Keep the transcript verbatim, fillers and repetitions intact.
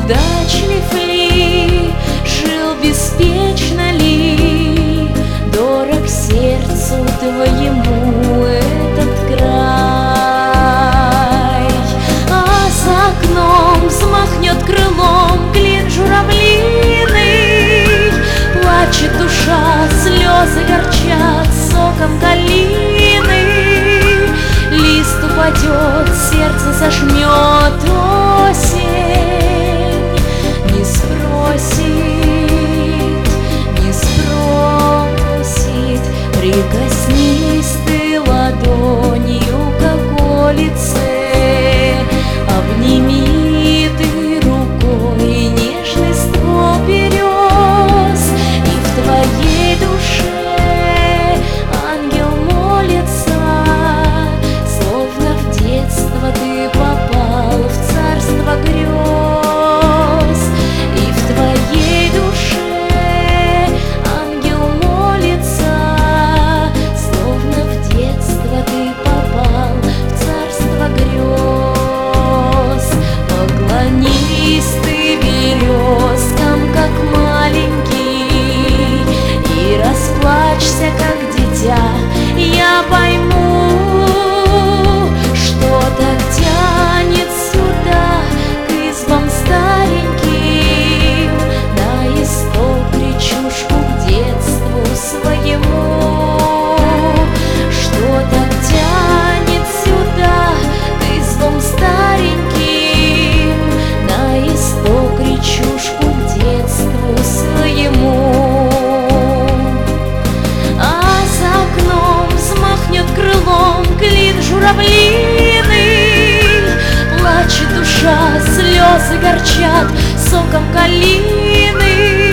удачлив ли, жил беспечно ли, дорог сердцу твоему этот край. А за окном взмахнет крылом клин журавлиный, плачет душа, слезы горчат соком калины. Лист упадет, сердце зажмет осень, не спросит, не спросит. Прикоснись ты ладонью к околице, обними ты рукой нежный ствол берез, и в твоей душе ангел молится, словно в детство ты попал в царство грез. И в твоей душе ангел молится, словно в детство ты попал в царство грез. Поклонись ты березкам, как маленький, и расплачься, как дитя. Я пойму, что так тянет сюда, к избам стареньким, на исток речушку к детству своему. Что так тянет сюда, к избам стареньким, на исток речушку к детству своему. А за окном взмахнет крылом клин журавлиный, плачет душа, слезы горчат соком калины.